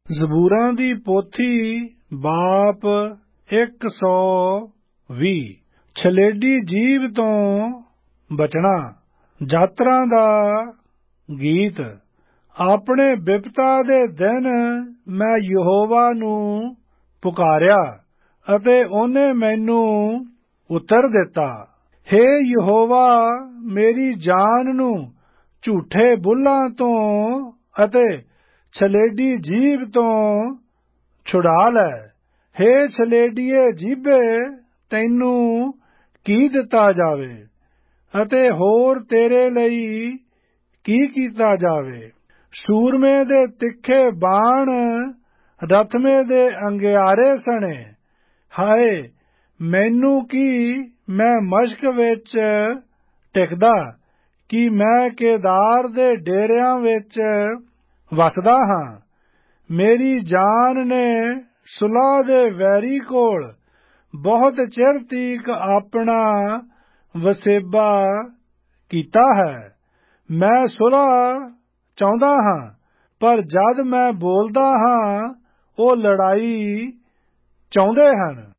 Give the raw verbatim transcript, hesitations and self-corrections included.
ਜ਼ਬੂਰਾਂ ਦੀ ਪੋਥੀ ਬਾਪ ਇੱਕ ਸੌ ਵੀਹ। ਛਲੇਡੀ ਜੀਭ ਤੋਂ ਬਚਣਾ। ਯਾਤਰਾ ਦਾ ਗੀਤ। ਆਪਣੇ ਬਿਪਤਾ ਦੇ ਦਿਨ ਮੈਂ ਯਹੋਵਾ ਨੂੰ ਪੁਕਾਰਿਆ ਅਤੇ ਉਹਨੇ ਮੈਨੂੰ ਉੱਤਰ ਦਿੱਤਾ। ਹੇ ਯਹੋਵਾ, ਮੇਰੀ ਜਾਨ ਨੂੰ ਝੂਠੇ ਬੁੱਲਾਂ ਤੋਂ ਅਤੇ ਛਲੇਡੀ ਜੀਭ ਤੋਂ ਛੁਡਾ ਲੈ। ਹੇ ਛਲੇਡੀਏ ਜੀਭੇ, ਤੈਨੂੰ ਕੀ ਦਿੱਤਾ ਜਾਵੇ ਅਤੇ ਹੋਰ ਤੇਰੇ ਲਈ ਕੀ ਕੀਤਾ ਜਾਵੇ। ਸੂਰਮੇ ਦੇ ਤਿੱਖੇ ਬਾਣ ਰਥਮੇ ਦੇ ਅੰਗਿਆਰੇ ਸਣੇ। ਹਾਏ ਮੈਨੂੰ ਕੀ, ਮੈਂ ਮਸ਼ਕ ਵਿੱਚ ਟਿਕਦਾ, ਕਿ ਮੈਂ ਕੇਦਾਰ ਦੇ ਡੇਰਿਆਂ ਵਿੱਚ ਵਸਦਾ ਹਾਂ। ਮੇਰੀ ਜਾਨ ਨੇ ਸੁਲ੍ਹਾ ਦੇ ਵੈਰੀ ਕੋਲ ਬਹੁਤ ਚਿਰ ਤੀਕ ਆਪਣਾ ਵਸੇਬਾ ਕੀਤਾ ਹੈ। ਮੈਂ ਸੁਲ੍ਹਾ ਚਾਹੁੰਦਾ ਹਾਂ, ਪਰ ਜਦ ਮੈਂ ਬੋਲਦਾ ਹਾਂ ਉਹ ਲੜਾਈ ਚਾਹੁੰਦੇ ਹਨ।